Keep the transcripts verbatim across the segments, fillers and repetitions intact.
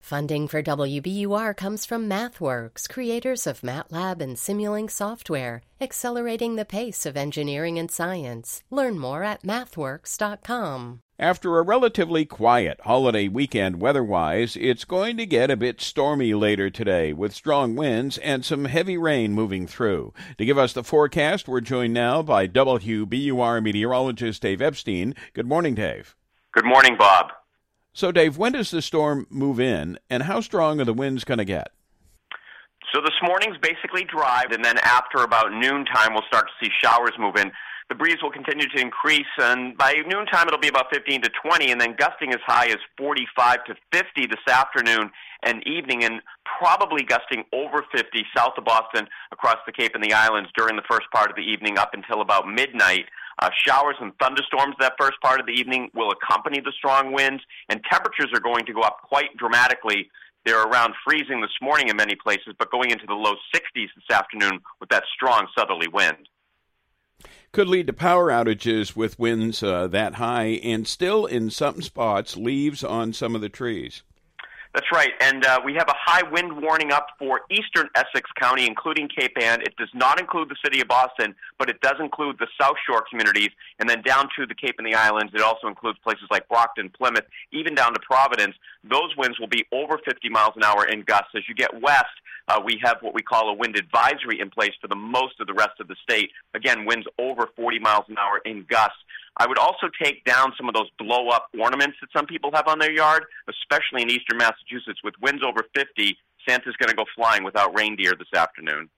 Funding for W B U R comes from MathWorks, creators of MATLAB and Simulink software, accelerating the pace of engineering and science. Learn more at mathworks dot com. After a relatively quiet holiday weekend weather-wise, it's going to get a bit stormy later today with strong winds and some heavy rain moving through. To give us the forecast, we're joined now by W B U R meteorologist Dave Epstein. Good morning, Dave. Good morning, Bob. So, Dave, when does the storm move in, and how strong are the winds going to get? So this morning's basically dry, and then after about noontime, we'll start to see showers move in. The breeze will continue to increase, and by noontime, it'll be about fifteen to twenty, and then gusting as high as forty-five to fifty this afternoon and evening, and probably gusting over fifty south of Boston across the Cape and the Islands during the first part of the evening up until about midnight. Uh, showers and thunderstorms that first part of the evening will accompany the strong winds, and temperatures are going to go up quite dramatically. They're around freezing this morning in many places, but going into the low sixties this afternoon with that strong southerly wind. Could lead to power outages with winds uh, that high, and still in some spots, leaves on some of the trees. That's right, and uh, we have a high wind warning up for eastern Essex County, including Cape Ann. It does not include the city of Boston, but it does include the South Shore communities, and then down to the Cape and the Islands. It also includes places like Brockton, Plymouth, even down to Providence. Those winds will be over fifty miles an hour in gusts. As you get west, uh, we have what we call a wind advisory in place for the most of the rest of the state. Again, winds over forty miles an hour in gusts. I would also take down some of those blow-up ornaments that some people have on their yard, especially in eastern Massachusetts. With winds over fifty, Santa's going to go flying without reindeer this afternoon.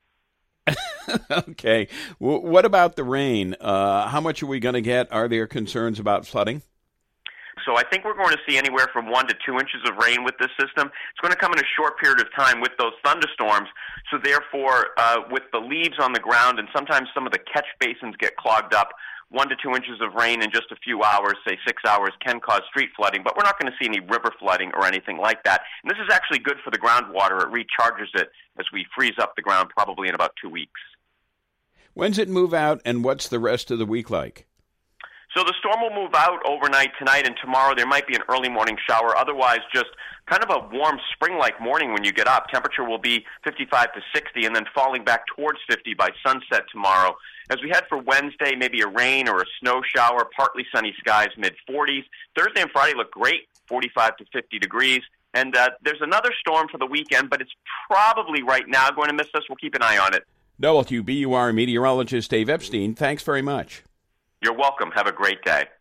Okay. W- what about the rain? Uh, how much are we going to get? Are there concerns about flooding? So I think we're going to see anywhere from one to two inches of rain with this system. It's going to come in a short period of time with those thunderstorms. So therefore, uh, with the leaves on the ground, and sometimes some of the catch basins get clogged up, one to two inches of rain in just a few hours, say six hours, can cause street flooding, but we're not going to see any river flooding or anything like that. And this is actually good for the groundwater. It recharges it as we freeze up the ground probably in about two weeks. When's it move out, and what's the rest of the week like? So the storm will move out overnight tonight, and tomorrow there might be an early morning shower. Otherwise, just kind of a warm spring-like morning when you get up. Temperature will be fifty-five to sixty, and then falling back towards fifty by sunset tomorrow. As we head for Wednesday, maybe a rain or a snow shower, partly sunny skies, mid-forties. Thursday and Friday look great, forty-five to fifty degrees. And uh, there's another storm for the weekend, but it's probably right now going to miss us. We'll keep an eye on it. W B U R meteorologist Dave Epstein, thanks very much. You're welcome. Have a great day.